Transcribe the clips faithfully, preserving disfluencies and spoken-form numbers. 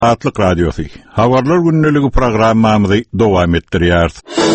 Atlık Radyosu. Havarlar günnülüğü programmamızı devam ettiriyor.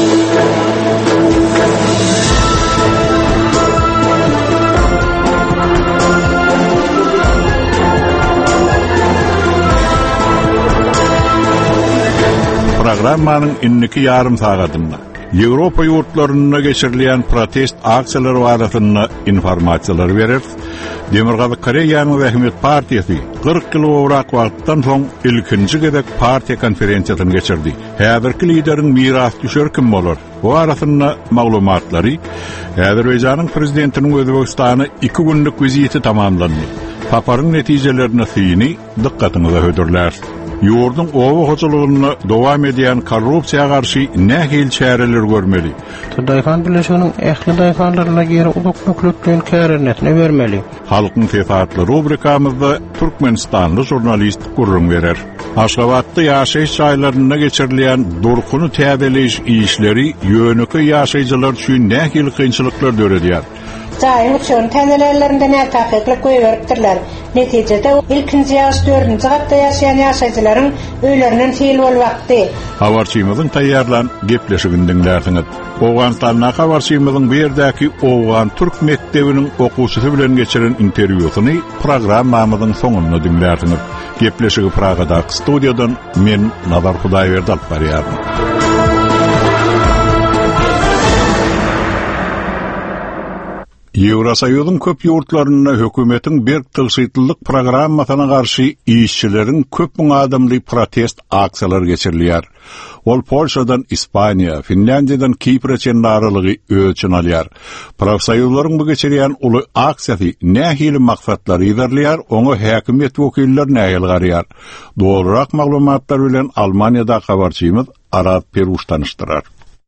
Programmanın inniki yarım saatında Avrupa yurtlarına geçirilen protest aksiyaları barasında informasiyalar verir. Demirgazy Koreýanyň Rahmet Partiyasi kırk ýyl owrak wagtdan soň ilkinji gezek partiýa konferensiýasyny geçirdi. Häzirki lideriň miras düşer kim bolar? Bu arasynda maglumatlary Azerbaýjanyň prezidentiniň Özbegistany iki günlük viziti tamamlandy. Paparyň netijelerini syny dikkatinize hödürler. Yurdun owa hoçulugyny dowam edýän korrupsiýaga garşy nähil çäreler görmeli. Daýhan bileşiginiň ähli daýhanlaryna geri uluk nökletdiň kärenetine bermeli. Halkyň tefatly rubrikamyzda Türkmenistanly jurnalist gurrun berer. Aşgabatda ýaşaýyş çaýlaryna geçirilen durkuny täzeleýiş işleri ýönükli ýaşaýjylar üçin nähil kynçylyklar döredýär. Zaýyk şol täzelerlerinde näme taýyplyk goýberipdirler. Netijede ilkinji ýaş dördünji gatda ýaşaýan ýaşaýjylaryň öýlerinden sil bolwakdy. Habarçymyzyň taýýarlan gepleşigini dinlersiňiz. Owganstanyň habarçymyzyň berdäki Owgan Türk mektebiniň okuwçysy bilen geçiren interwýusyny programmamyzyň soňunda dinlersiňiz. Gepleşigi Pragada studiýadan men Nazar Hudaýberdi alyp barýarym. Ýewrosoýuzyň köp ýurtlaryna hökümetiň berk tygşytlyk programmasyna garşy işçileriň köp müň adamly protest aksiýalary geçirilýär. Ol Polşadan Ispaniýa, Finlandiýadan Kipra çenaralygy ölçün alýar. Profsoýuzlaryň bu geçirýän uly aksiýasy nähili maksatlary ýerleýär, oňa häkimet wekilleri nähil garýar. Dogrurak maglumatlar bilen Almaniýada habarçymyz Arat Peruş tanışdyrar.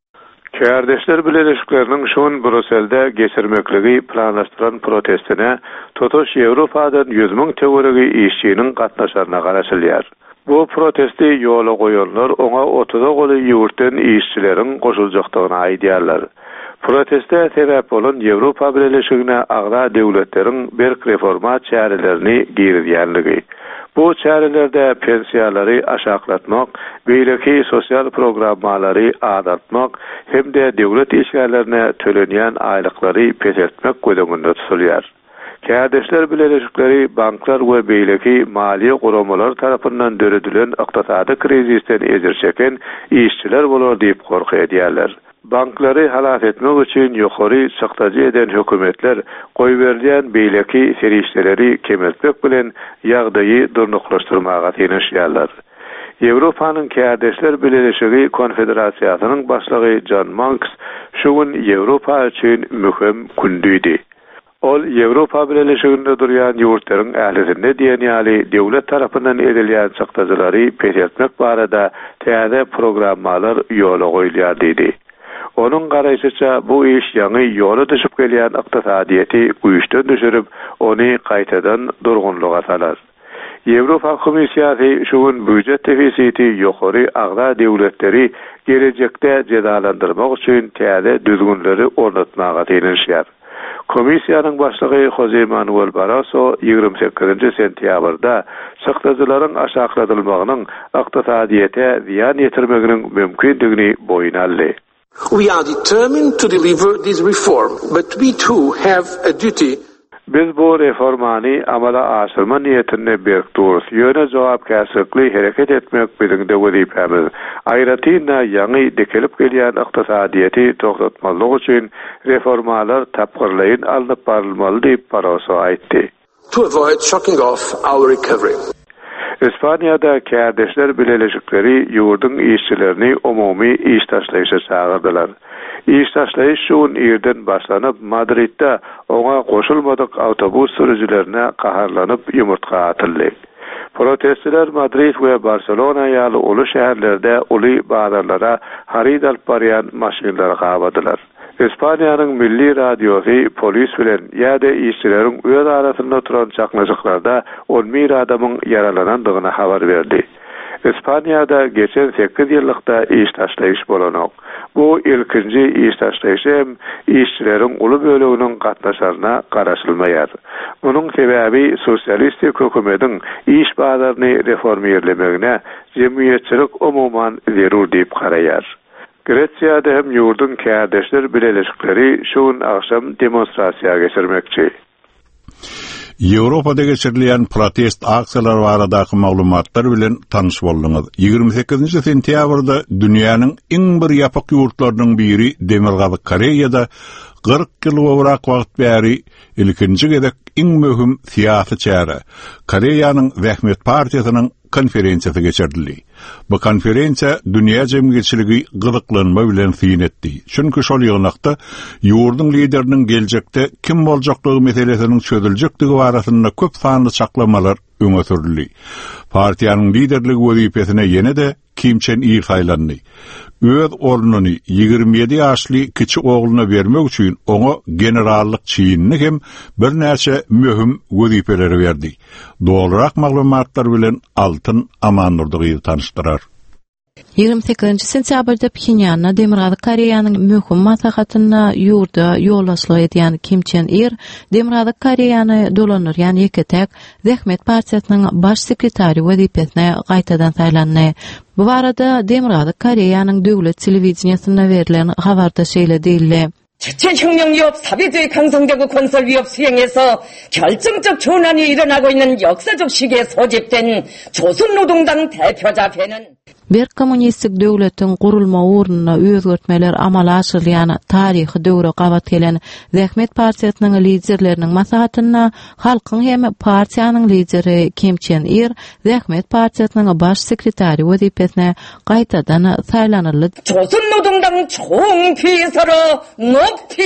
Kardeşler Birleşikleriniň şoň Brüsselde geçirmekligi planlaşdyran protestine totoş Ýewropadan yüz müň töweregi işçiniň gatnaşaryna garaşylýar. Bu protesti ýola goýanlar oňa otuza goly ýurtdan işçileriň goşuljakdygyny aýdýarlar. Proteste sebäp bolan Ýewropa Birleşigine agra döwletleriň berk reforma çärelerini girýänligi. Bu çärelerde pensiýalary aşaklatmak, beýleki sosial programmalary adatmak hemde döwlet işgärlerine tölenýän aýlyklary pesetmek gözleminde tutulýar. Kardeşler Birleşikleri banklar we beýleki maliýe guramalar tarapyndan döredilen ykdysady krizisten ezir çeken işçiler bolar diýip gorky edýärler. Banklary halat etmek üçin ýokary çykdagy eden hökümetler goýberýän beýleki serişleri kemeltmek bilen ýagdaýy durnuklaşdyrmaga teneşýärler. Ýewropanyň Kardeşler Birleşigi Konfederasiýasynyň başlygy John Monks şu gün Ýewropa üçin mühim gündüdi. Ol Ýewropa Birleşiginde durýan ýurtlaryň ählisinde diýen ýaly döwlet tarapyndan edilýän çykdajalary peşetmek barada täze programmalar ýola goýulýar diýdi. Onun garaýşyça bu iş ýaňy ýola düşüp gelýän ykdysadyýety güýçden düşürüp, ony gaýtadan durgunlyga salar. Ýewropa Komissiýasy şu gün büdjet defisiti ýokary agra döwletleri gelecekde cezalandyrmak üçin täze düzgünleri ornatmaga teneşýär. Komissiýanyň başlygy Jose Manuel Barroso ýygrimi sekizinji sentýabrda çykdajaryň aşaklatylmagynyň ykdysadyýete ziýan ýetirmeginiň mümkindigini boýuna aldy. We are determined to deliver this reform, but we too have a duty. Biz bu reformany amala aşyrma niýetine berkdurys, ýöne jogapkärçilikli hereket etmek biziň de wezipemiz. Aýratynda ýaňy dekelip gelýän ykdysadyýety toktatmalyk üçin reformalar tapgyrlaýyn alyp barylmaly diýip Barroso aýtdy. To avoid shocking off our recovery. Ispaniýada Kardeşler Birleşikleri ýurdun işçilerini umumy iş taşlaýyşa çağırdylar. İş taşlaýyş şu ýerden başlanyp Madridde oňa goşulmadyk autobus sürüjilerine gaharlanyp ýumurtga atyldy. Protestçiler Madrid we Barcelona ýaly uly şäherlerde uly bazarlara harid alyp barýan maşinalary gabadylar. Ispaniýanyň milli radiosy polis bilen ýa-da işçileriň öz arasynda turan çaknaşyklarda on bir adamyň yaralanandygyna habar berdi. İspanya'da geçen sekiz yıllıkta iş taşlayış bolanok. Bu ilkinci iş taşlayışı hem işçilerin ulu bölüğünün katnaşarına garaşılmayar. Bunun sebebi sosyalistik hükümetin iş bağlarını reformiyerlemegine cemiyetçilik umuman zerur deyip karayar. Gretsiýada hem yurdun kärdeşler birleşikleri şuun akşam demonstrasiya geçirmekçi. Ýewropada geçirilen protest aksiýalary baradaky maglumatlar bilen tanyş bolduňyz. ýygrimi sekizinji sentýabrda dünýäniň iň bir ýapyk ýurtlarynyň biri Demirgazy Koreýada kırk ýyl wagtyrak wagt bäri ilkinji gedek iň möhüm siýasy çäre Koreýanyň Rahmet partiýasynyň konferensiýasy geçirildi. Bu konferensiýa dünýä jemgyýetçiligi gyzyklanma bilen fiýin etdi. Çünki şol ýygnakda ýurdun lideriniň geljekde kim boljaklygy meselesiniň çözüljekdigi barasynda köp sanly çaklamalar öňe sürildi. Partiýanyň liderligi wezipesine ýene de Kim Chen-il saýlandy. Öz ornuny ýygrimi ýedi ýaşly kiçi ogluna bermek üçin oňa generallyk çynyny hem bir näçe möhüm wezipeleri berdi. Dogrurak maglumatlar bilen Altyn Amannurdygy tanıştyrar. ýygrimi sekizinji sentýabrda Pxenýanda Demirgazy Koreýanyň möhüm maslahatyna ýurda ýolbaşlyk edýän Kim Chen-il Demirgazy Koreýany dolanýan ýeketek Rahmet partiýasynyň baş sekretary wezipesine gaýtadan saýlandy. Bu barada Demirgazy Koreýanyň döwlet telewizionyasynda berilen habarda şeýle diýildi. 주체혁명 위협, 사회주의 강성대국 건설 위협 수행에서 결정적 전환이 일어나고 있는 역사적 시기에 소집된 조선노동당 대표자 배는 Bir kommunistik döwletiň gurulma uğruna özgertmeler amala aşyrýan taryhy döwre gabat gelen Rahmet partiýasynyň liderleriniň maslahatyna halkyň hem partiýanyň lideri Kim Chen-il Rahmet partiýasynyň baş sekretary wezipesine gaýtadan saýlanyldy. 조선노동당 총비서로 높이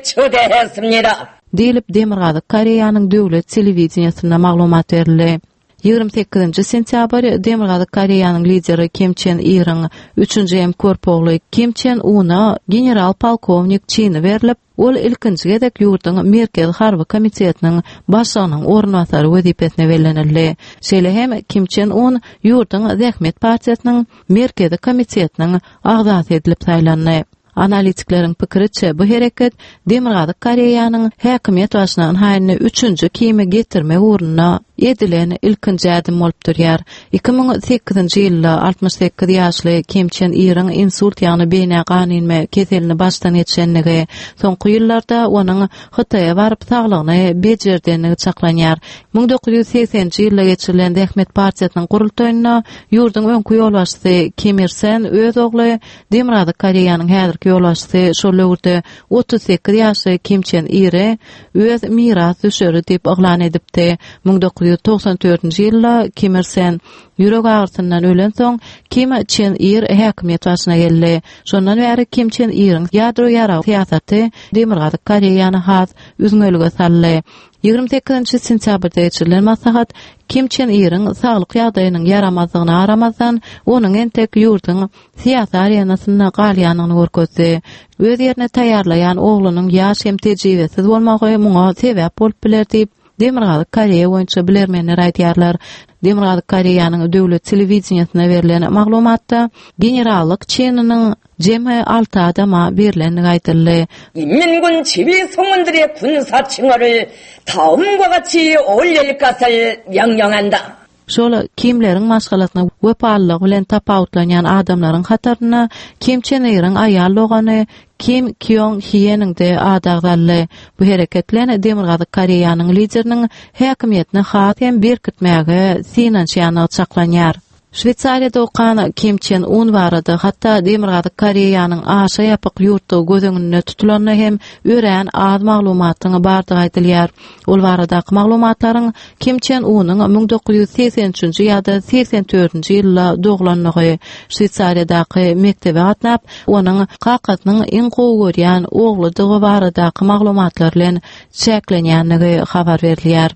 초대했습니다. Diýilip Demirgazy Koreýanyň döwlet telewizionyasynda maglumat berildi. ýygrimi sekizinji sentýabr Demirgazy Koreýanyň lideri Kim Chen-ilň üçünji hem körpogly Kim Chen-una general polkovnik çyny berilip, ol ilkinji gedek ýurdun Merkez Harby Komitetiniň başlygynyň ornwasary wezipesine bellenildi. Şeýle hem Kim Chen-un ýurdun Rahmet partiýasynyň Merkezi Komitetiniň agzasy edilip saýlandy. Analitiklerin pikiriçe bu hereket Demirgazy Koreýanyň häkimet başynyň haýyny üçünji kime getirme uğruna edilen ilkinji adım bolup durýar. iki ming sekizinji ýylda altmış sekiz ýaşly Kim Chen-ilň insult ýagny beýne ganyny keselini başdan geçenligi, soňky ýyllarda onuň Hytaýa baryp saglygyny bejerdenligi çaklanýar. ming dokuz ýüz seksenji ýylda geçirilen Rahmet partiýasynyň gurultaýyna ýurdun öňkü ýolbaşçysy Kim Il-sung öz ogly Demirgazy Koreýanyň häzirki ýolbaşçysy şol ýurda otuz sekiz ýaşly Kim Chen-il öz miras düşeri diýip oglan edipdi. ming dokuz ýüz toksan dördünji ýylda Kim Il-sung ýürek agyrtyndan ölen soň Kim Chen-il häkimet başyna geldi. Şondan bäri Kim Chen-ilň ýadro ýara siýasaty Demirgazy Koreýany has üzüňölge saldy. ýygrimi sekizinji sentýabrda geçirilen maslahat Kim Chen-ilň saglyk ýagdaýynyň yaramazlygyna aramazdan onuň entek ýurdun siýasy arenasyna galýanyny görkezdi. Öz ýerine taýýarlayan oglunyň ýaş hem tejribesiz bolmagy muňa sebäp bolup bilerdi. Demirgazy Koreýa boýunça bilermenler aýdýarlar. Demirgazy Koreýanyň döwlet telewizionyasynda berilen maglumatda generallyk çynynyň jemi altı adama berilendigi aýdyldy. 인민군 지휘 성원들의 군사 칭호를 다음과 같이 올릴 것을 명령한다. Şol kimleriň maşgalatyna wepallyk bilen tapawutlanýan adamlaryň hataryna Kim Chen-ilň aýal ogany Kim Kyong-hyeň de adagdaly. Bu hereketler Demirgazy Koreýanyň lideriniň häkimetini hat hem berkitmäge synanýany çaklanýar. Şweýçariýada okan Kim Chen-un barada hatda Demirgazy Koreýanyň aşa ýapyk ýurtda gözüňünde tutulany hem ören az maglumatyny bardygy aýdylýar. Ol baradaky maglumatlaryň Kim Chen-unyň ming dokuz ýüz seksençinji ýa-da seksen dördünji ýylda doglanlygy, Şweýçariýadaky mektebe gatnap, onuň Kakasynyň iň gowy görýän ogludygy baradaky maglumatlar bilen çeklenýänligi habar berilýär.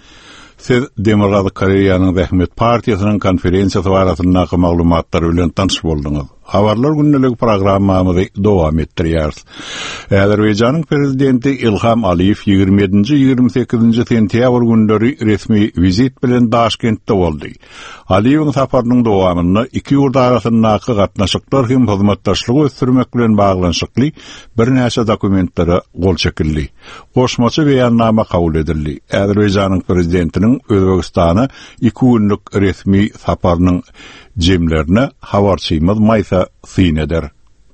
Siz Demirgazy Koreýanyň Rahmet partiýasynyň konferensiýasy barasyndaky maglumatlar bilen tanış boldyňyz. Habarlar günnelik programmamyzy dowam etdirýär. Azerbaýjanyň prezidenti İlham Aliýew ýygrimi ýedinji ýygrimi sekizinji sentýabr günleri resmi vizit bilen Daşkentde boldy. Aliýewiň saparynyň dowamyny iki ýurt arasyndaky gatnaşyklar hem hyzmatdaşlygy ösdürmek bilen baglanşykly bir näçe dokumentlere gol çekildi. Goşmaçy beýannama kabul edildi. Azerbaýjanyň prezidentiniň Özbegistana iki günlük resmi saparynyň jemlerine habarçymyz Maysa syn eder.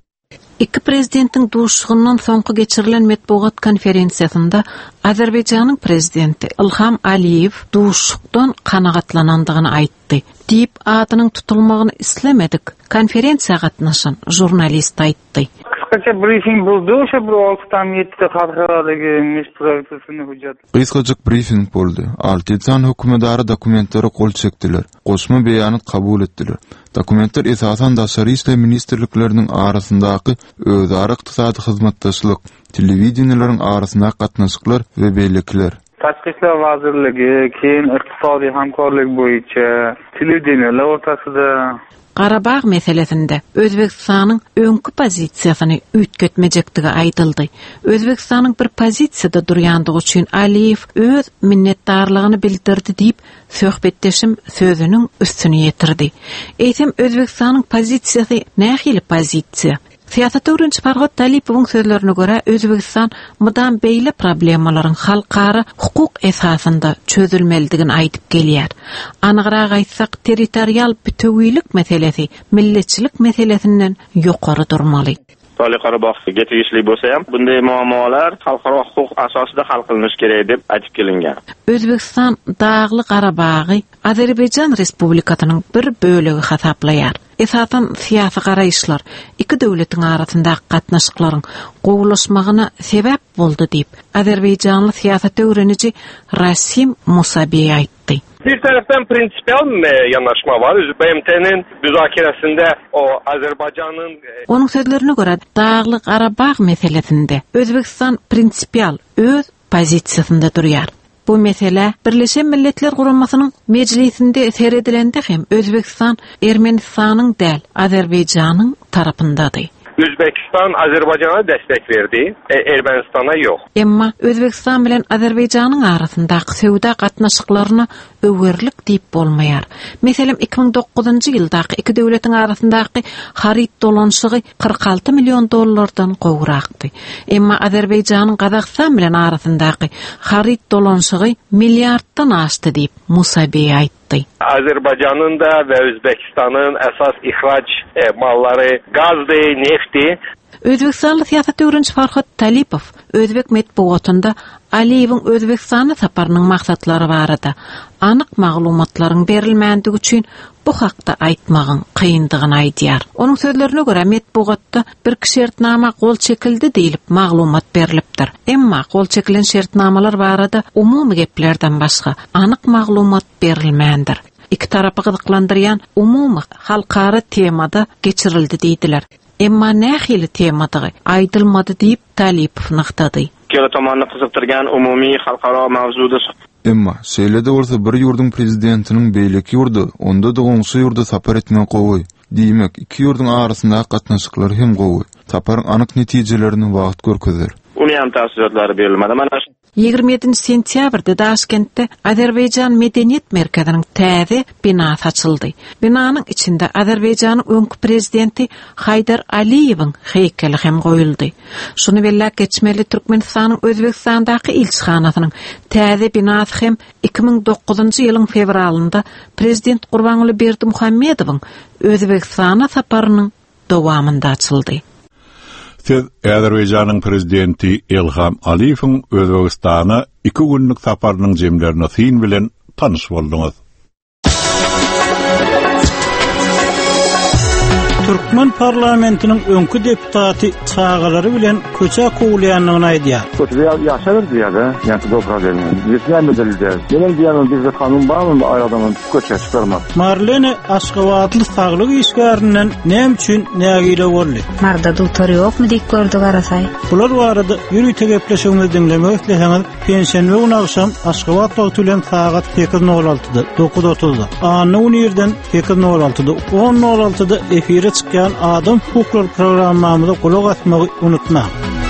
İki prezidentin duşuğundan soňky geçirilen metbuat konferensiýasynda Azerbaýjanyň prezidenti İlham Aliýew duşukdan kanagatlanandygyny aýtdy. Diýip adynyň tutulmagyny islemedik. Konferensiýa gatnaşan jurnalist aýtdy. Kısaca briefing buldu. Şu bir altıdan yedide halkaradagi mes projektini hujjat. Kıskacık briefing boldy. Altyazan hökümetdary dokumentlere kol çekdiler. Goşma beýanyny kabul etdiler. Dokumentler esasan daşary işler ministrlikleriniň arasyndaky özara ykdysady hyzmatdaşlyk, telewizionyalaryň arasyndaky gatnaşyklar we beýlekler. Taşky işler wazirligi, keyin ykdysady hamkorlyk boýunça telewizionylar ortasyda Qarabağ meselesinde Özbekistanyň öňkü pozisiýasyny üýtgetmejekdigi aýdyldy. Özbekistanyň bir pozisiýada durýandygy üçin Aliýew öz minnetdarlygyny bildirdi diýip söhbetdeşim sözüniň üstüne ýetirdi. Eýsem Özbekistanyň pozisiýasy nähili pozisiýa? Siyasat öwrençi Farhat Talipowyň sözlerine görä Özbekistan mydam beýle problemalaryň halkara hukuk esasynda çözülmelidigini aýdyp gelýär. Anygyraak aýtsak, territorial bütünlük meselesi milletçilik meselesinden ýokary durmaly. Toliy Qarabağ getirişli bolsa ham bunday muammolar xalqaro hukuk asosyda hal qilinish kerak deb aytib kelingan. Özbekistan Dağly Qarabagy Azerbaýjan Respublikasynyň bir bölegi hasaplaýar. Esasen siyasi garaýyşlar iki döwletiň arasyndaky gatnaşyklaryň gowulaşmagyna sebäp boldy diýip Azerbaýjanly siyasat öwreniji Rasim Musabiy aýtdy. Bir taraftan prinsipal yanaşma var. B M T'nin müzakeresinde o Azerbaycan'ın... Onun sözlerine göre Dağlı Qarabağ meselesinde Özbekistan prinsipal öz pozisiýasynda durýar. Bu mesele Birleşen Milletler Guramasının meclisinde seyredilende hem Özbekistan Ermenistanyň däl Azerbaýjanyň tarapyndadyr. Özbekistan Azerbaycan'a destek verdi, e, Ermenistan'a yok. Emma Özbekistan bilen Azerbaýjanyň arasyndaky sewda gatnaşyklaryna öwürlik diýip bolmaýar. Meselem iki ming dokuzunji ýyldaky iki döwletiň arasyndaky harit dolanşygy kırk altı milyon dollardan gowrakdy. Emma Azerbaýjanyň Gazaqstan bilen arasyndaky harit dolanşygy milliarddan aşdy diýip Musabiy aýtdy. Azerbaycan'ın da ve Özbekistan'ın esas ihraç e, malları gazdı, nefti. Özbekistanly siyasat öwrençi Farhat Talipow Özbek metbuatynda Aliýewiň Özbekistana saparynyň maksatlary barada anyk maglumatlaryň berilmänligi üçin bu hakda aýtmagyň kyndygyny aýdýar. Onuň sözlerine görä metbuatda bir şertnama gol çekildi diýilip maglumat berilipdir. Emma gol çekilen şertnamalar barada umumy geplerden başga anyk maglumat berilmändir. İki tarapy gyzyklandyrýan umumy halkara temada geçirildi diýdiler. Emma nähili temadagy aýdylmady diýip Talipow naktady. Kela tomany gyzykdyrgan umumy halkara mawzudy. Emma şeýlede bolsa bir ýurdun prezidentiniň beýleki ýurdu, onda da goňşy ýurda sapar etmek gowy. Diýmek, iki ýurdun arasyndaky gatnaşyklary hem gowy. Saparyň anyk netijelerini wagt görkezler. Uny hem täsiratlary berilmedi. Mana ýygrimi ýedinji sentýabrda Daşkentde Azerbaýjan Medeniýet Merkeziniň täze binasy açyldy. Binanyň içinde Azerbaýjanyň öňkü prezidenti Haydar Aliýewiň heykeli hem goýuldy. Şunu bellek geçmeli Türkmenistanyň Özbekistandaky elçixanasynyň täze binasy hem iki ming dokuzunji ýylyň fevralynda prezident Gurbanuly Berdimuhammedowyň Özbekistana saparynyň dowamında açyldy. Siz Azerbaýjanyň prezidenti İlham Aliýewiň Özbegistana iki günlük saparynyň jemlerine syn bilen tanyş boldyňyz. Türkmen parlamentiniň öňkü deputaty çağalary bilen köçe kowlaýanyny aýdýar. Köçe ýaşaryr diýär, ýa-da bu problem. Ýetmän edildi. Gelen diýäň bizde kanun barmy aýradanyň köçe çykarmak. Marlene Aşgabatly saglyk işgärininden näme üçin nägile boldy? Marda doktor ýokmy diýip gördük arasay. Bular barada ýürüýte gepleşigimizi dinlemek isleseňiz, pensiýany we akşam Aşgabat wagty bilen saat sekiz nol altıda dokuz otuzda, anyny ýerden sekiz nol altıda on nol altıda efire çykýan Adam hukukları programmamyza gulak atmagy unutma.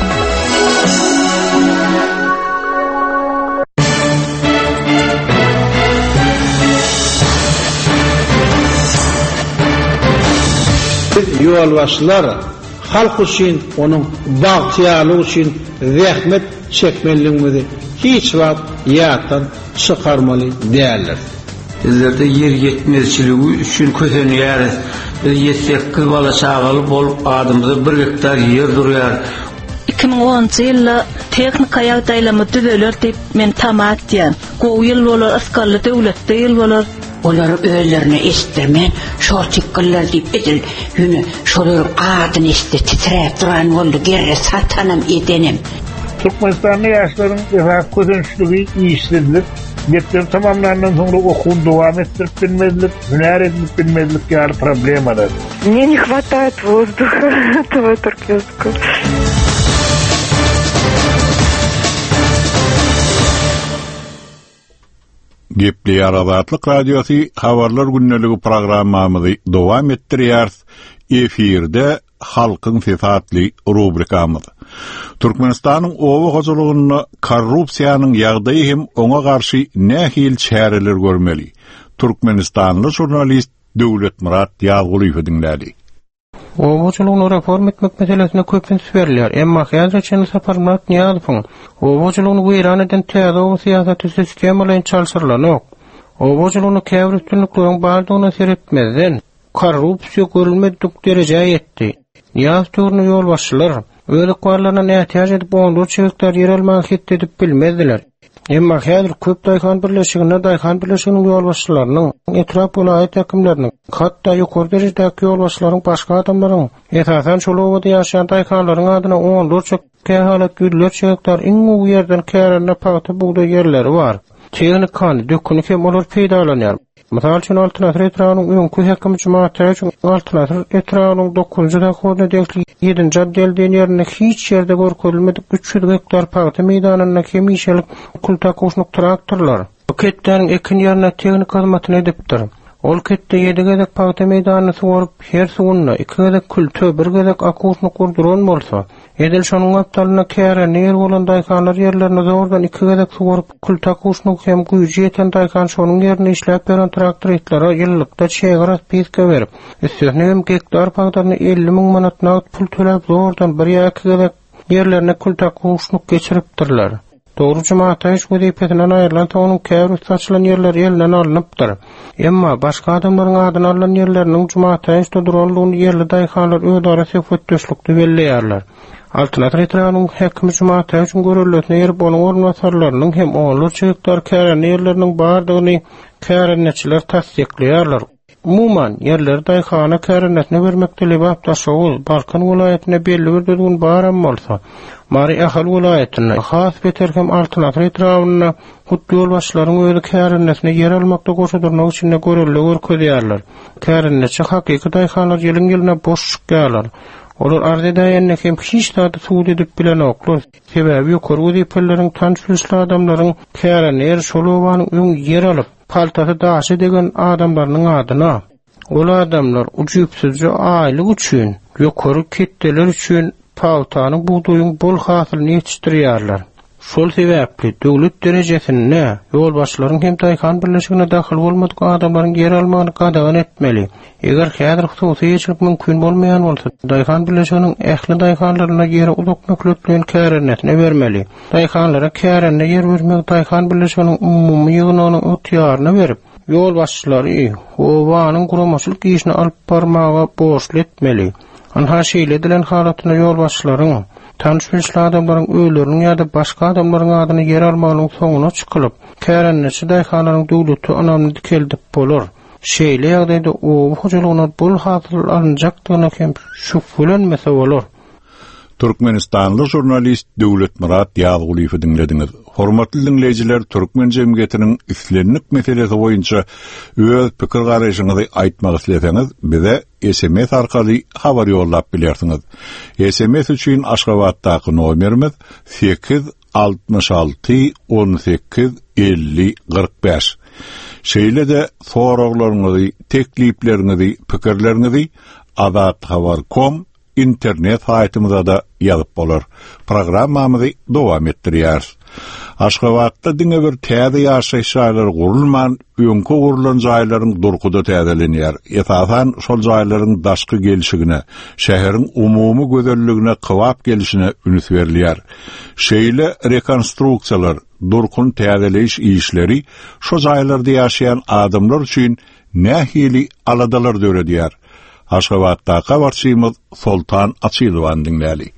Yolbaşçylar halk üçin, onun bagtyalygy üçin zähmet çekmeliligini hiç wagt ýatdan çykarmaly däldir. Bizlerde yer yetmezçiligi üçin kösenýär. Biz yetsek kız bala çağaly bolup adamyza bir hektar yer durýar. iki ming onunçy ýylda teknika ýagdaýlamy düzeler diýip men tamat diýen. Gowy ýyl bolar, askarly döwletde ýyl bolar. Olar özlerine istirmen, şol çıkkıllar deyip edil, yünü şolur adını iste titreyip duran oldu, gerre satanım edenim. Türkmenistan'da yaşların efendim kötünçlüğü işledilir. Getler tamamlarından sonra okul devam ettirip bilmedilik, hüner edilip bilmedilik yani problem var. Мне не хватает воздуха, этого туркеского. Gepli Ýaradatlyk Radiosu habarlar günneligi programmamyzy dowam etdirýär. Efirde halkyň sesatly rubrikamyz. Türkmenistanyň owa hojulugyny korrupsiýanyň ýagdaýy hem oňa garşy nähil çäreler görmeli. Türkmenistanly jurnalist Döwlet Murat Ýalgulyw dinlädi. Owaçylygyny reform etmek meselesine köpüň süýerler. Emma häzir çyn saparmat ýalypyň. Owaçylygyny güýran eden täze owa syýasaty sistem bilen çalşyrlanok. Owaçylygyny käbir üstünlikleriň bardygyna seretmezden korrupsiýa görülmedik derejä ýetdi. Ýaz türlü ýolbaşçylar öýle gwarlaryna nätäç edip ondur çyklar ýer almagy hitdi edip bilmezdiler. Emma häzir köp daýhan birleşigine daýhan birleşiginiň ýolbaşçylarynyň etrap welaýat häkimleriniň hatda ýokary derejädäki ýolbaşçylaryň başga adamlaryň esasan şol owada ýaşaýan daýhanlaryň adyna ondur çykýan halat gürler çyklar iň uw ýerden kärine paýta bugda ýerleri bar. Teknikan döküni hem olar peýdalanýar. Mysal üçin Altynasy etrawynyň öňkü häkim jemaatçy üçin Altynasy etrawynyň dokuzunçy dahyny degli ýedinji addelden ýerine hiç ýerde görkezilmedik üç yüz hektar paýta meýdanyna kemişelik kulta koşnuk traktorlar. Bu ketläriň ekin ýerine teknik hyzmatyny edipdir. Ol ketde ýedi gezek paýta meýdanyny suwaryp her suwunna iki gezek kulta bir gezek akoşnuk gurduran bolsa, edil şonuň aptalyna käre näer bolan daýkanlar ýerlerine zordan iki gezek suwaryp kulta koşnuk hem güýji ýeten daýkan şonuň ýerine işläp beren traktorlara ýyllykda çeýgaras piske berip, üstüne hem hektar paýtalyny elli miň manatna pul töläp zordan bir ýa-iki gezek ýerlerine kulta koşnuk geçiripdirler. Doğru cemaata iş vazifetinden ayrılan toğunun käbir saçılan yerler elinden alınıptır. Emma başka adamların adını alınan yerlerinin cemaata iş durulduğunu yerli daýhanlar ödara sefatdöşlükde belleýärler. Altynasy etrawynyň häkimi cemaata üçin görüllüsine ýerip onuň ornatyrlarynyň hem oňlar çyklar kären yerleriniň bardygyny kärenetçiler tasdikleýärler. Umuman yerler daýhana kärenetine bermekde lebap taşawy Balkan welaýatyna belli bir düzgün baram bolsa, Mari ahal welaýatyna has beterkem Altynasy etrawyna hut ýolbaşçylaryň öýle kärenetine yer almakda goşadyrmak üçin görüllü görkezýärler. Kärenetçi hakyky daýhanlar ýylyň ýylyna boş çykýarlar. Olar ardy daýanyny hem hiç taýda suwd edip bilen oklar. Sebäbi ýokary wezipeleriň tanşyşly adamlaryň kärener şolowanyň öň yer alyp paltasy daşy degen adamlarynyň adyna. Ol adamlar uçypsyzca aýlyk üçin, ýokary ketdeler üçin paýtanyň buğdoýyň bol hasylyny ýetişdirýärler. Şol sebäpli döwlet derejesinde ýolbaşçylaryň hem daýhan birleşigine dahyl bolmadyk adamlaryň yer almagyny gadagan etmeli. Eger häzir hususy ýeçilik mümkin bolmaýan bolsa, daýhan birleşiginiň ähli daýhanlaryna ýere uzak möhletlen kärenetine bermeli. Daýhanlara kärenne yer bermek daýhan birleşiginiň umumy ýygynynyň ýetýärini berip, ýolbaşçylary owanyň guramaçylyk işini alyp barmaga borçly etmeli. Anha şeýle edilen halatyna ýolbaşçylaryň tanışmışly adamlaryň öýlerini ýa-da başga adamlaryň adyny yer almagynyň soňuna çykylyp, kärennetçi daýhanlaryň döwleti anamny dikeldip bolar. Şeýle ýagdaýda o hojulugyna bol hasyl alınjakdygyna hem şüphelenmese bolar. Türkmenistanly jurnalist Döwlet Murat Ýalgulyw dinlediňiz. Hormatly dinleýijiler, Türkmen jemgyýetiniň islenlik meselesi boýunça öz pikir garaşyňyzy aýtmak isleseňiz, bize S M S arkaly habar ýollap bilersiňiz. S M S üçin Aşgabatdaky nomerimiz sekiz altmış alty on sekiz elli kırk beş. Şeýle de soraglaryňyzy, tekliplerinizi, pikirlerinizi azat habar nokta com internet saytymyza da ýazyp bolar. Programmamyzy dowam etdirýär. Aşgabatda diňe bir täze ýaşaýşaýlar gurulman, öňkü gurulan jaýlaryň durkuda täzelenýär. Esasan şol jaýlaryň daşky gelişigine, şäheriň umumy gözelligine kywap gelişine ünüs berilýär. Şeýle rekonstruksiýalar, durkun täzeleýiş işleri şo jaýlarda ýaşaýan adamlar üçin nähili aladalar döredýär. Aşgabatda habarçymyz Sultan Açylowan dinläli.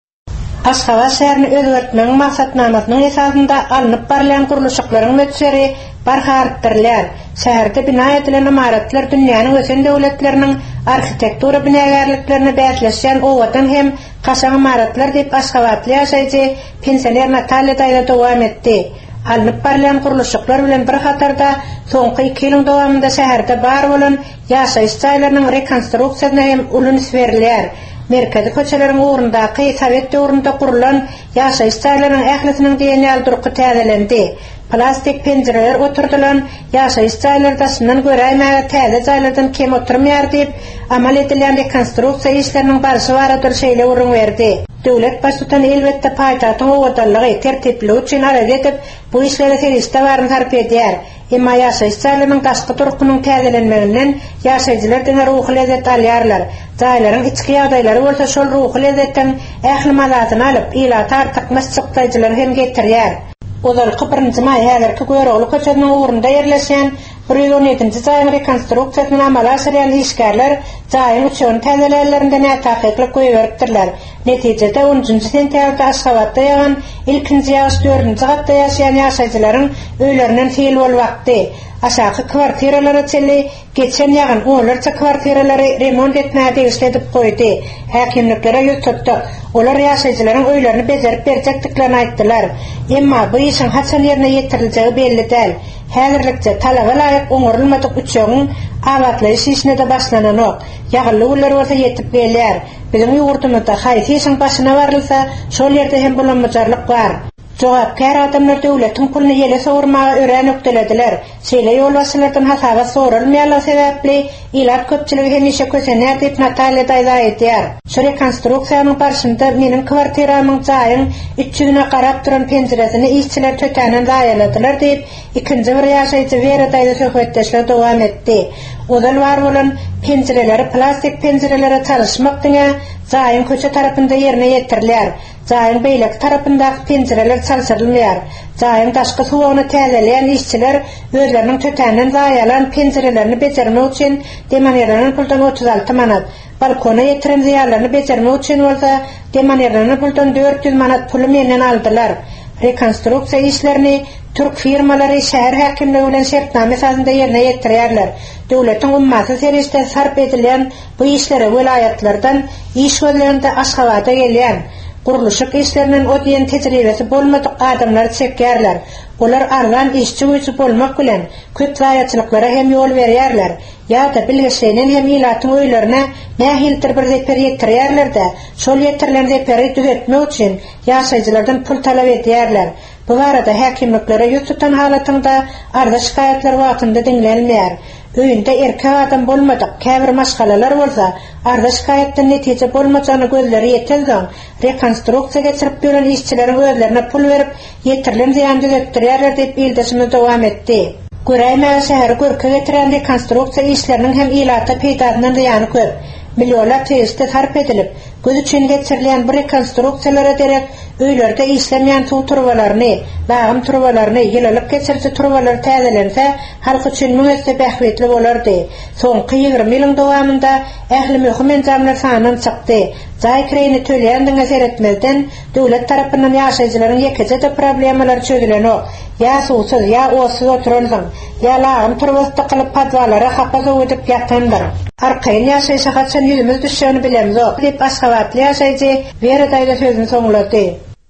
Aşgabat şäherini özgertmeň maksatnamasynyň esasynda alınıp barlan guruluşyklaryň möçleri barhartdyrlar. Şäherde bina edilen imaratlar dünýäniň ösen döwletleriniň arhitektura binagarlyklarını bäsleşen owatan hem kaşan imaratlar diýip Aşgabatly ýaşaýjy pensioner Natalya daýda dowam etdi. Alınıp barlan guruluşyklar bilen bir hatarda soňky iki ýylyň dowamında şäherde bar bolan ýaşaýyş jaýlarynyň rekonstruksiýasyna hem ulunys berilýär. Merkezi köçelerin uğrundaky Sovet döwründe kurulan ýaşaýyş jaýlarynyň ählisiniň diýeni durky täzelendi. Plastik pencereler oturdulan ýaşaýyş jaýlarda şundan göräýmäge täze jaýlardan kem oturmaýar diýip amal edilen rekonstruksiýa işleriniň barşy baradyr şeýle urun berdi. Döwlet başytan elbetde paýtagyň owatlygy tertipli üçin arad edip bu işlere serişde baryn sarp edýär. Emma ýaşaýyş jaýlarynyň gaşky turkunyň täzelenmeginden ýaşaýjylar diňe ruhy lezzet alýarlar. Jaýlaryň içki ýagdaýlary bolsa şol ruhy lezzetden ähli malatyny alyp ila tartyk masjydlar hem getirýär. Ozalky birinji may häzirki Göýrogly köçeniň uğrunda ýerleşen bir ýüz on ýedinji jaýyň rekonstruksiýasyny amala aşyrýan işgärler jaýyň üçin täzelerlerinde nätaýyklyk goýberipdirler. Netijede onunji sentýabrda Aşgabatda ýagan ilkinji ýaş dördünji gatda ýaşaýan ýaşaýjylaryň öýlerinden fel bolwakdy. Aşaky kwartiralara çeli geçen ýagan onlarça kwartiralary remont etmäge işledip goýdy. Häkimliklere ýüz tutdy. Olar ýaşaýjylaryň öýlerini bezerip berjekdiklerini aýtdylar. Emma bu işin haçan ýerine ýetirileceği belli däl. Häzirlikçe talaba laýyk oňurulmadyk üçüň awatlaýyş işine de başlananok. Ýagly ular bolsa ýetip gelýär. Bizim ýurdumyzda haýsy işiň başyna barylsa, şol ýerde hem bulanmajarlyk bar. Jogapkar adamlar döwletiň puluny ýele sowurmaga ören ökdelediler. Şeýle ýolbaşçylardan hasaba sorulmaýanlar sebäpli ilat köpçüligi hemişe kösenýär diýip Natalya daýda aýtýar. Şu rekonstruksiýanyň barşynda meniň kwartiramyň jaýyň üç ýüzüne garap duran penceresini işçiler tötänen daýaladylar diýip ikinji bir ýaşaýjy Vera daýda söhbetdeşler dowam etdi. Ozal bar bolan pencereleri plastik pencerelere çalışmak diňe jaýyň köçe tarapynda ýerine ýetirilýär. Jaýyň beýlek tarapyndaky pencereler çalsyrylmaýar. Jaýyň daşky suwagyny täzeleýän işçiler özleriniň tötänen daýalan pencerelerini bejermek üçin demanerden puldan otuz alty manat, balkona ýetiren ziýarlaryny bejermek üçin bolsa demanerden puldan dört yüz manat puly menden aldylar. Rekonstruksiýa işlerini Türk firmalary şäher häkimligi bilen şertname esasynda ýerine ýetirýärler. Döwletiň ummaty serişde sarp edilen bu işlere welaýatlardan iş gözlerinde Aşgabatda gelýän guruluşyk işleriniň ödýän tejribesi bolmadyk adamlar çekýärler. Olar argan işçi güýçi bolmak bilen köp zaýatçylyklara hem ýol berýärler. Ýa-da bilgeçlenen hem ilatyň öýlerine nähildir bir zeper ýetirýärler-de, şol ýetirilen zeperi düzeltmek üçin ýaşaýjylardan pul talap edýärler. Bu arada häkimliklere ýüz tutan halatynda arda şikaýetler wagtynda diňlenmeýär. Öýünde erkek adam bolmadyk, käbir maşgalalar bolsa, arda şikaýetden netije bolmajany gözleri ýetelden, rekonstruksiýa geçirip bilen işçileriň özlerine pul berip ýetirilen ziýan düzeltdirýärler diýip bildirişini dowam etdi. Göräýmäge şäheri görke getiren rekonstruksiýa işleriniň hem ilata peýdasynyň ziýany köp. Milyonlar tezde sarp edilip, göz üçin geçirilen bir rekonstruksiýalara derek öýlerde işlemeýän suw turbalaryny, dağım turbalaryny, ýylylyk geçirçi turbalar täzelense, halk üçin mühim bähwetli bolardy. Soňky ýygrimi ýylyň dowamında ähli möhüm enjamlar sanyny çykdy. Jaý kireni töleýändiňe seretmezden döwlet tarapyndan ýaşaýjylaryň ýekejede problemalar çözülenok. Ya suwsuz, ya osuz oturuldyň, ya lağım turbasy kylyp padwalara hapa edip ýatandyr. Arkaýyn ýaşaýyşa haçan ýüzümiz düşýäni bilemzok diýip Aşgabatly ýaşaýjy Vera daýda sözüni soňlady.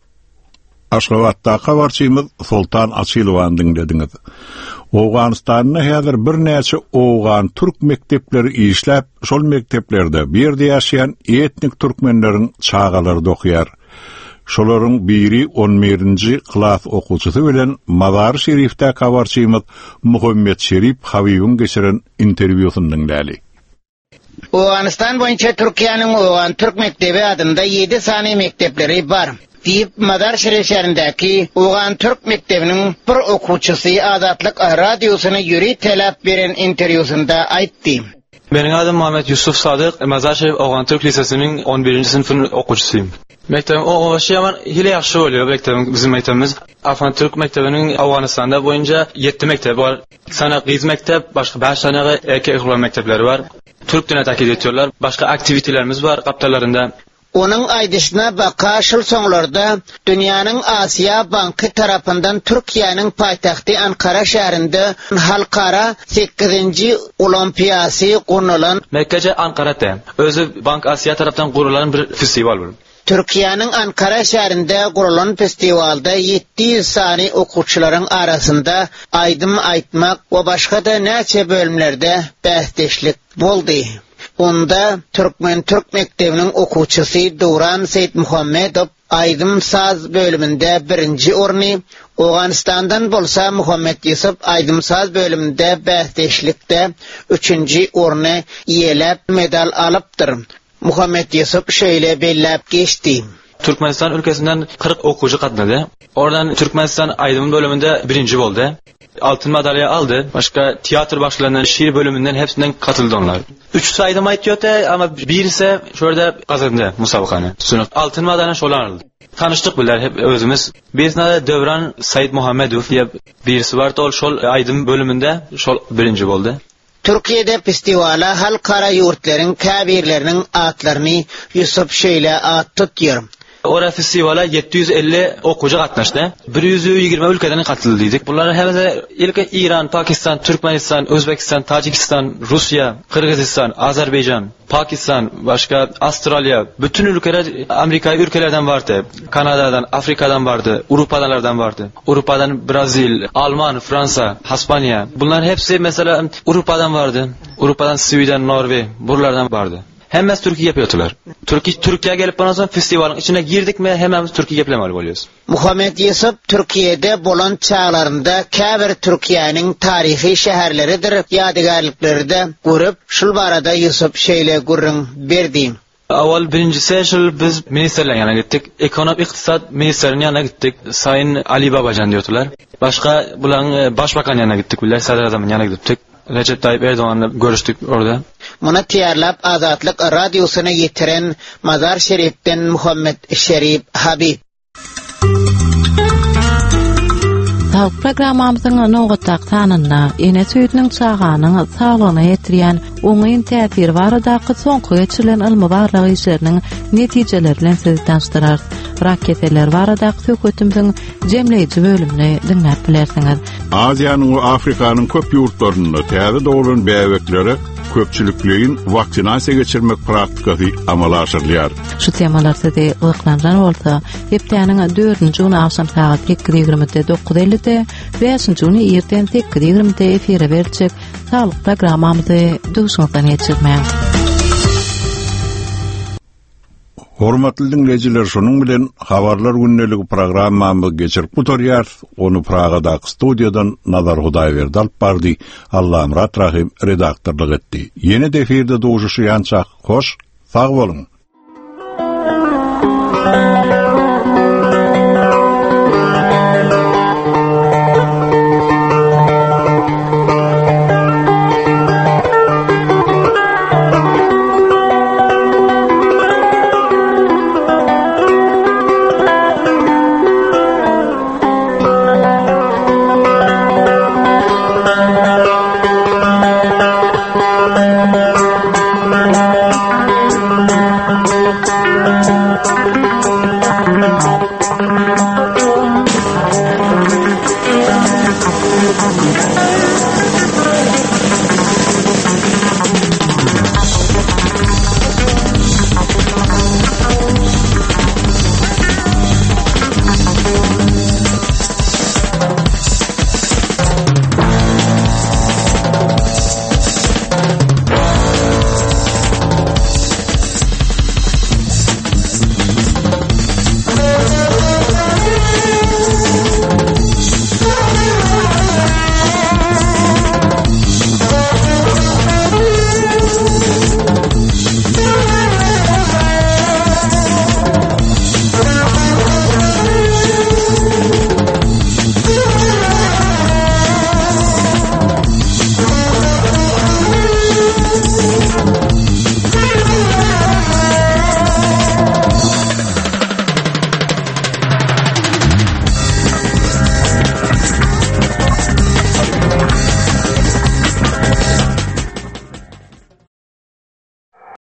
Aşgabatda habarçymyz Sultan Açylowan dinlediňiz. Owganystanyň häzir bir näçe owgan türk mektepleri işläp, şol mekteplerde bir ýerde ýaşaýan etnik türkmenleriň çağalary dokýar. Şolaryň biri on birinji klas okuwçysy bilen Mazar Şerifde kabarçymyz Muhammed Şerif Habibiň geçiren interwýusynyň däli. Awganistan boýunça Türkiýanyň Owan Türk mektebi adında yedi sany mektepleri bar. Diýip Mazar Şerif şäherindäki Owan Türk mektebiniň bir okuwçysy Azatlyk radiosyna ýüri telap beren interwýusynda aýtdy. Benim adım Muhammed Yusuf Sadık, Mazar Şerif Owan Türk Lisesining on birinji sınıfın okuwçysyym. Mektebim o şeýman hile ýaxşy bolýar mektebim, bizim mektebimiz. Afan Türk mektebiniň Awganistanda boýunça yedi mektep bar. Sana gyz mektep, başga beş tane erkek okul mektepleri var. Türk diline takip ediyorlar. Başka aktivitelerimiz var kaptalarında. Onun aýdyşyna baka şol soňlarda dünýäniň Asiya Banky tarapyndan Türkiýanyň paýtagty Ankara şäherinde halkara sekizinji olimpiýasy gurulan Mekkeje Ankara'da özü Bank Asiya tarapdan gurulan bir festival bu. Türkiýanyň Ankara şäherinde gurulan festivalda yedi yüz sany okuwçylaryň arasynda aýdym aýtmak we başga da näçe bölümlerde bäsdeşlik boldy. Onda Türkmen Türk mektebiniň okuwçysy Duran Seyit Muhammedow aýdym saz bölüminde birinji orny, Awganistandan bolsa Muhammed Yusuf aýdym saz bölüminde bäsdeşlikde üçünji orny ýelep medal alypdyr. Muhammed Yusuf şöyle bellap geçti. Türkmenistan ülkesinden kırk okuwçy katnadı. Oradan Türkmenistan aýdym bölümünde birinji boldy. Altın madalya aldı. Başka tiyatro başlarından, şiir bölümünden hepsinden katıldı onlar. Üç saydım aýtýardy ama bir ise şurada kazandı musabakany. Sınıf altın madalya şolar aldı. Tanıştık biler hep özümüz. Birisinde Dövran Said Muhammedow diye birisi vardı. O şol aýdym bölümünde şol birinji boldy. Türkiýede festivala halkara ýurtlaryň käbirleriniň atlaryny Yusuf şeýle at tutýar. Ora festivala yedi yüz elli okuwçy gatnaşdy. bir yüz ýygrime ülkeden katyldyk. Bular hemde ilki İran, Pakistan, Türkmenistan, Özbekistan, Tajikistan, Rusya, Kırgızistan, Azerbaycan, Pakistan, başka Avustralya, bütün ülkeler, Amerika ülkelerden vardı. Kanada'dan, Afrika'dan vardı, Avrupa'dan vardı. Avrupa'dan Brazil, Alman, Fransa, İspanya. Bunlar hepsi mesela Avrupa'dan vardı. Avrupa'dan Sweden, Norveç, buralardan vardı. Hemen Türkiye yapıyorlar. Türkiye Türkiye gelip bana sonra festivalin içine girdik mi hemen Türkiye yapılamal oluyoruz. Muhammed Yusuf Türkiye'de bolan çağlarında käbir Türkiýanyň tarihi şäherleridir, ýadygarlyklary da görüp, şul barada Yusuf şeýle gurrun berdi. Awal birincisi şol biz ministerlerine yana gittik. Ekonomi iktisat ministerlerine yana gittik. Sayın Ali Babacan diyorlar. Başka bulan başbakan yana gittik. Billah Sadrazam'ın yana gittik. Recep Tayyip Erdoğan'la görüştük orada. Muna tiyarlap Azatlyk radiosyna ýetiren Mazar Şerifden Muhammed Şerif Habib. Tawk programamyzyň nogatdak sanynda ene söýdüniň çağanyň saglygyna ýetirýän oňyn täsir baradaky soňky geçirilen ilmi barlygy işleriniň netijeleri bilen sizi tanıştyrar. Raketeler baradaky söhbetimiziň jemleýici bölümini dinläp bilersiňiz. Aziýanyň we Afrikanyň köp ýurtlarynda täze dogrulan bäwekleri köpçülikliğin vaksinasiya geçirmek praktikasy amala aşyrylýar. Şu temalar sizi ýyklanjan bolsa, hepdeniň dördünji ýyly akşam saat iki ýigrimide dokuz ellide, beşinji ýyly erten sekiz ýigrimide efire berilýek saglyk programmamyzy duşňyzdan geçirmäň. Hormatly dinleyijiler, şonuň bilen habarlar günneligi programmamy geçirip butorýar. Onu Pragadaky studiýadan Nazar Hudaýberdi alyp bardy. Allahym Rahim redaktorlyk etdi. Ýene deferde dowuşuşy ýançak. Hoş, sag bolun.